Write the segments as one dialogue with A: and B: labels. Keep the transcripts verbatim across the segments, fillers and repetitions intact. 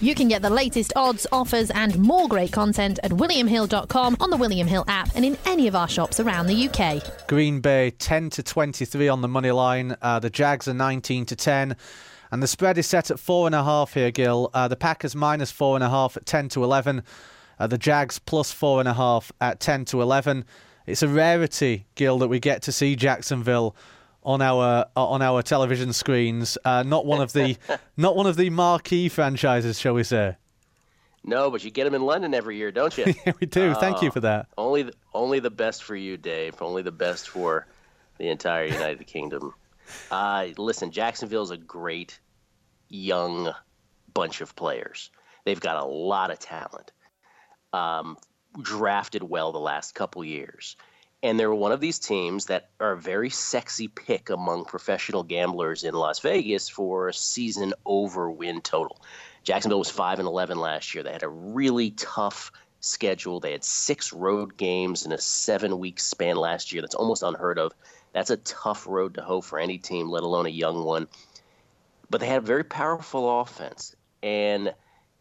A: You can get the latest odds, offers and more great content at william hill dot com, on the William Hill app and in any of our shops around the U K.
B: Green Bay ten to twenty-three on the money line. Uh, the Jags are nineteen to ten. And the spread is set at four and a half here, Gil. Uh, the Packers minus four and a half at ten to eleven. Uh, the Jags plus four and a half at ten to eleven. It's a rarity, Gil, that we get to see Jacksonville on our on our television screens. Uh, not one of the not one of the marquee franchises, shall we say?
C: No, but you get them in London every year, don't you?
B: Yeah, we do. Uh, Thank you for that.
C: Only the, only the best for you, Dave. Only the best for the entire United Kingdom. Uh, listen, Jacksonville's a great young bunch of players. They've got a lot of talent. Um, drafted well the last couple years. And they're one of these teams that are a very sexy pick among professional gamblers in Las Vegas for a season over win total. Jacksonville was five and eleven last year. They had a really tough schedule. They had six road games in a seven-week span last year. That's almost unheard of. That's a tough road to hoe for any team, let alone a young one. But they had a very powerful offense. And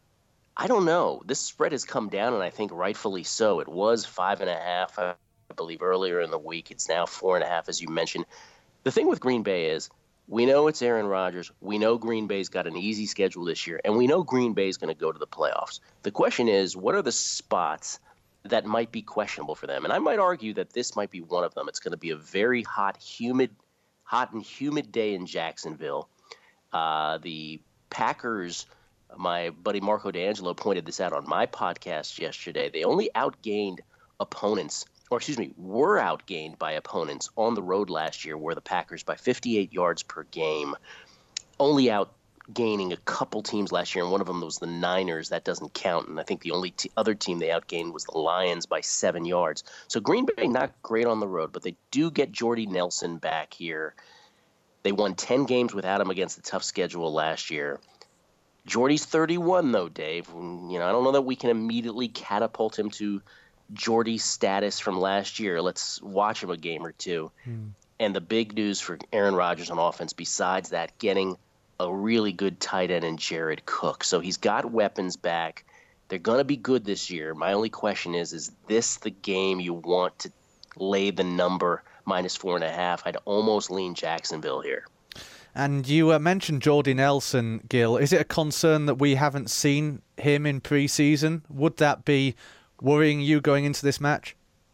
C: I don't know. This spread has come down, and I think rightfully so. It was five and a half. I believe earlier in the week. It's now four and a half, as you mentioned. The thing with Green Bay is we know it's Aaron Rodgers. We know Green Bay's got an easy schedule this year, and we know Green Bay's going to go to the playoffs. The question is, what are the spots that might be questionable for them? And I might argue that this might be one of them. It's going to be a very hot, humid, hot and humid day in Jacksonville. Uh, the Packers, my buddy Marco D'Angelo pointed this out on my podcast yesterday. They only outgained opponents or excuse me, were outgained by opponents on the road last year, where the Packers by fifty-eight yards per game, only outgaining a couple teams last year, and one of them was the Niners. That doesn't count, and I think the only t- other team they outgained was the Lions by seven yards. So Green Bay not great on the road, but they do get Jordy Nelson back here. They won ten games without him against a tough schedule last year. Jordy's thirty-one, though, Dave. You know, I don't know that we can immediately catapult him to Jordy status from last year. Let's watch him a game or two. Hmm. And the big news for Aaron Rodgers on offense, besides that, getting a really good tight end in Jared Cook. So he's got weapons back. They're going to be good this year. My only question is, is this the game you want to lay the number minus four and a half? I'd almost lean Jacksonville here.
B: And you uh, mentioned Jordy Nelson, Gil. Is it a concern that we haven't seen him in preseason? Would that be worrying you going into this match?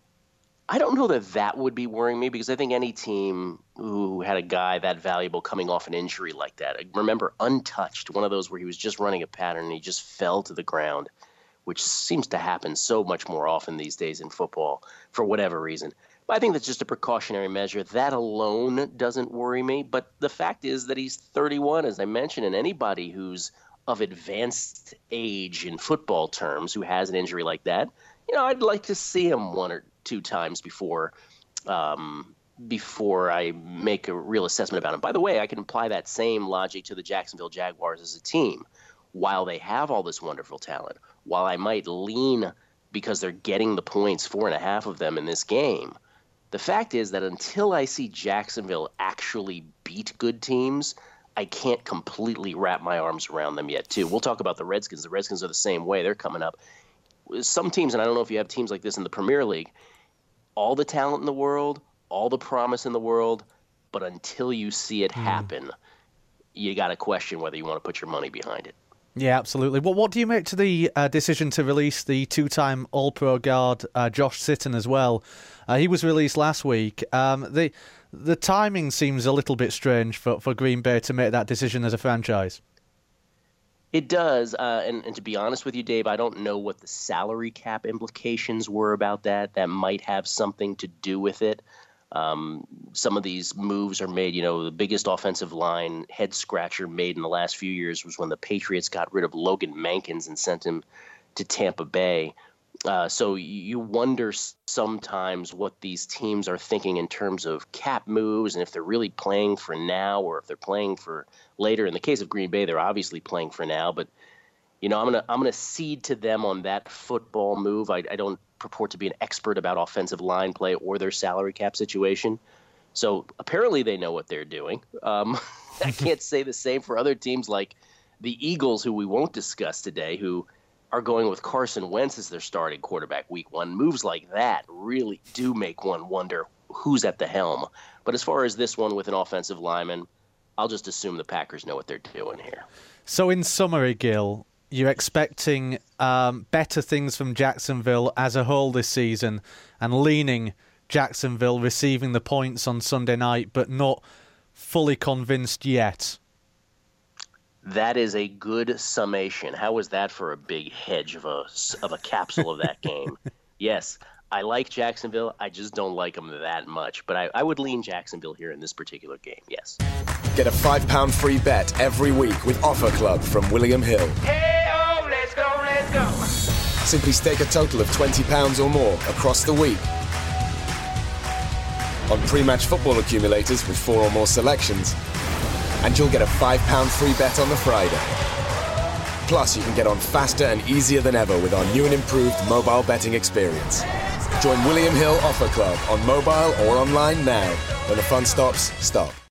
C: I don't know that that would be worrying me, because I think any team who had a guy that valuable coming off an injury like that, I remember Untouched, one of those where he was just running a pattern and he just fell to the ground, which seems to happen so much more often these days in football for whatever reason. But I think that's just a precautionary measure. That alone doesn't worry me. But the fact is that he's thirty-one, as I mentioned, and anybody who's of advanced age in football terms who has an injury like that, you know, I'd like to see him one or two times before um, before I make a real assessment about him. By the way, I can apply that same logic to the Jacksonville Jaguars as a team. While they have all this wonderful talent, while I might lean because they're getting the points, four and a half of them in this game, the fact is that until I see Jacksonville actually beat good teams, I can't completely wrap my arms around them yet, too. We'll talk about the Redskins. The Redskins are the same way. They're coming up. Some teams, and I don't know if you have teams like this in the Premier League, all the talent in the world, all the promise in the world, but until you see it happen, mm. you got to question whether you want to put your money behind it.
B: Yeah, absolutely. Well, what do you make to the uh, decision to release the two-time All-Pro guard uh, Josh Sitton as well? Uh, he was released last week. Um, the the timing seems a little bit strange for, for Green Bay to make that decision as a franchise.
C: It does, uh, and, and to be honest with you, Dave, I don't know what the salary cap implications were about that. That might have something to do with it. Um, some of these moves are made, you know, the biggest offensive line head scratcher made in the last few years was when the Patriots got rid of Logan Mankins and sent him to Tampa Bay. Uh, so you wonder sometimes what these teams are thinking in terms of cap moves and if they're really playing for now or if they're playing for later. In the case of Green Bay, they're obviously playing for now, but you know, I'm gonna I'm gonna cede to them on that football move. I, I don't purport to be an expert about offensive line play or their salary cap situation. So apparently they know what they're doing. Um, I can't say the same for other teams like The Eagles, who we won't discuss today, who are going with Carson Wentz as their starting quarterback week one. Moves like that really do make one wonder who's at the helm. But as far as this one with an offensive lineman, I'll just assume the Packers know what they're doing here.
B: So in summary, Gil, you're expecting um, better things from Jacksonville as a whole this season and leaning Jacksonville receiving the points on Sunday night, but not fully convinced yet.
C: That is a good summation. How was that for a big hedge of a, of a capsule of that game? Yes, I like Jacksonville. I just don't like them that much. But I, I would lean Jacksonville here in this particular game, yes.
D: Get a five pound free bet every week with Offer Club from William Hill.
E: Hey-o, let's go, let's go.
D: Simply stake a total of twenty pounds or more across the week on pre-match football accumulators with four or more selections, and you'll get a five pound free bet on the Friday. Plus, you can get on faster and easier than ever with our new and improved mobile betting experience. Join William Hill Offer Club on mobile or online now. When the fun stops, stop.